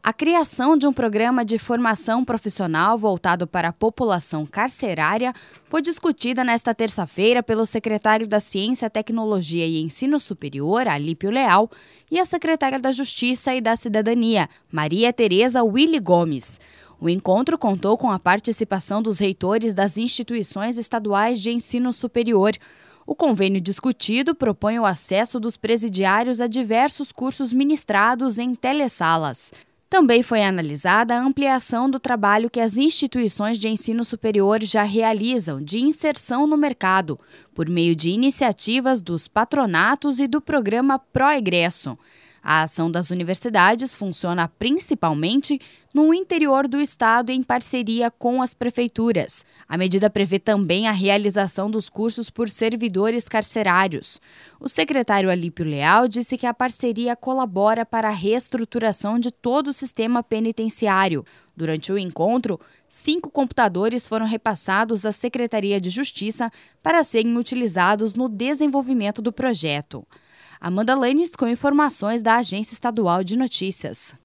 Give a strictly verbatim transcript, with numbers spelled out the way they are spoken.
A criação de um programa de formação profissional voltado para a população carcerária foi discutida nesta terça-feira pelo secretário da Ciência, Tecnologia e Ensino Superior, Alípio Leal, e a secretária da Justiça e da Cidadania, Maria Tereza Willy Gomes. O encontro contou com a participação dos reitores das instituições estaduais de ensino superior. O convênio discutido propõe o acesso dos presidiários a diversos cursos ministrados em telesalas. Também foi analisada a ampliação do trabalho que as instituições de ensino superior já realizam de inserção no mercado, por meio de iniciativas dos patronatos e do programa Pró-Egresso. A ação das universidades funciona principalmente no interior do estado em parceria com as prefeituras. A medida prevê também a realização dos cursos por servidores carcerários. O secretário Alípio Leal disse que a parceria colabora para a reestruturação de todo o sistema penitenciário. Durante o encontro, cinco computadores foram repassados à Secretaria de Justiça para serem utilizados no desenvolvimento do projeto. Amanda Lenis com informações da Agência Estadual de Notícias.